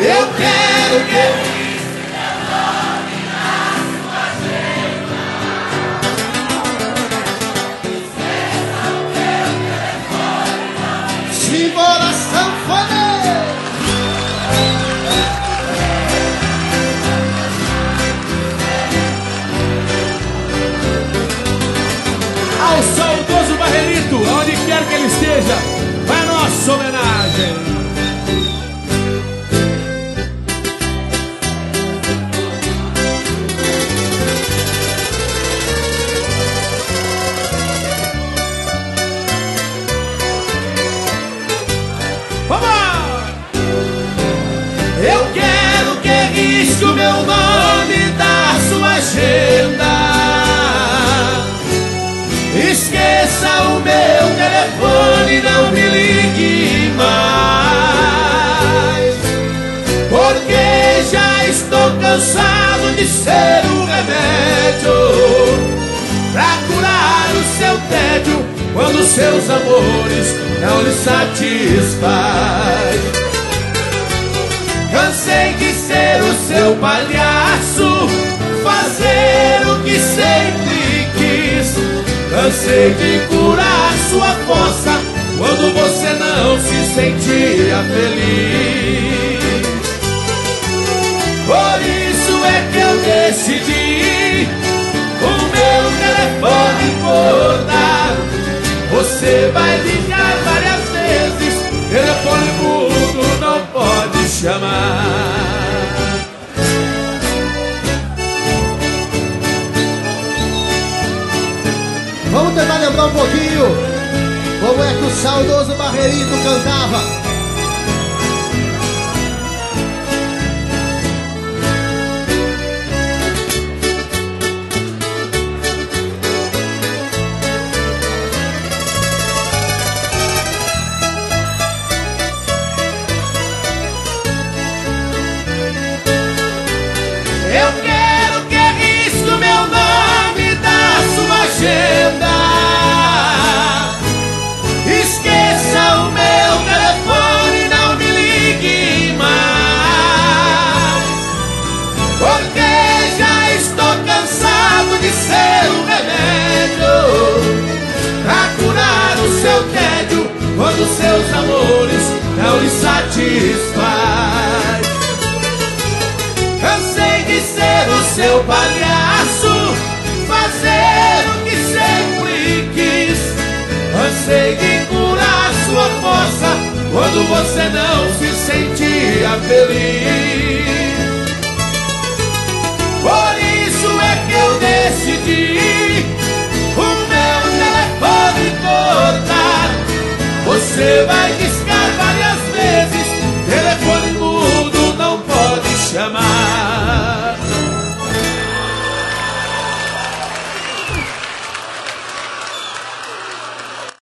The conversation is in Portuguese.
Eu quero que simbora sanfoneiro. Ao saudoso Barrerito, onde quer que ele esteja, vai a nossa homenagem. Eu quero que risque o meu nome da sua agenda. Esqueça o meu telefone, não me ligue mais, porque já estou cansado de ser um remédio pra curar o seu tédio quando seus amores não lhe satisfaz. Cansei de ser o seu palhaço, fazer o que sempre quis. Cansei de curar sua força quando você não se sentia feliz. Por isso é que eu decidi o meu telefone cortar. Você vai ligar várias vezes, telefone mudo não pode chamar. Vamos tentar lembrar um pouquinho como é que o saudoso Barrerito cantava. Eu quero que risque o meu nome da sua agenda. Esqueça o meu telefone, não me ligue mais, porque já estou cansado de ser um remédio pra curar o seu tédio quando seus amores não lhe satisfaz. Cansei de ser o seu palhaço, fazer o que sempre quis. Cansei de curar sua força quando você não se sentia feliz. Por isso é que eu decidi o meu telefone cortar. Você vai dizer